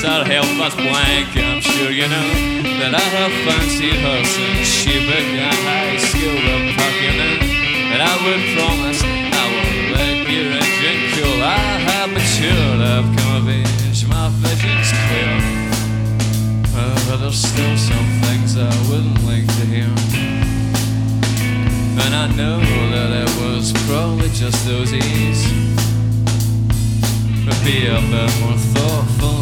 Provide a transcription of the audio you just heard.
I'd help us blank. I'm sure you know that I have fancied her since she began high school parking. And I would promise I won't let your engine cool. I have matured, I've come of age, my vision's clear. But there's still some things I wouldn't like to hear. And I know that it was probably just those ease. But be a bit more thoughtful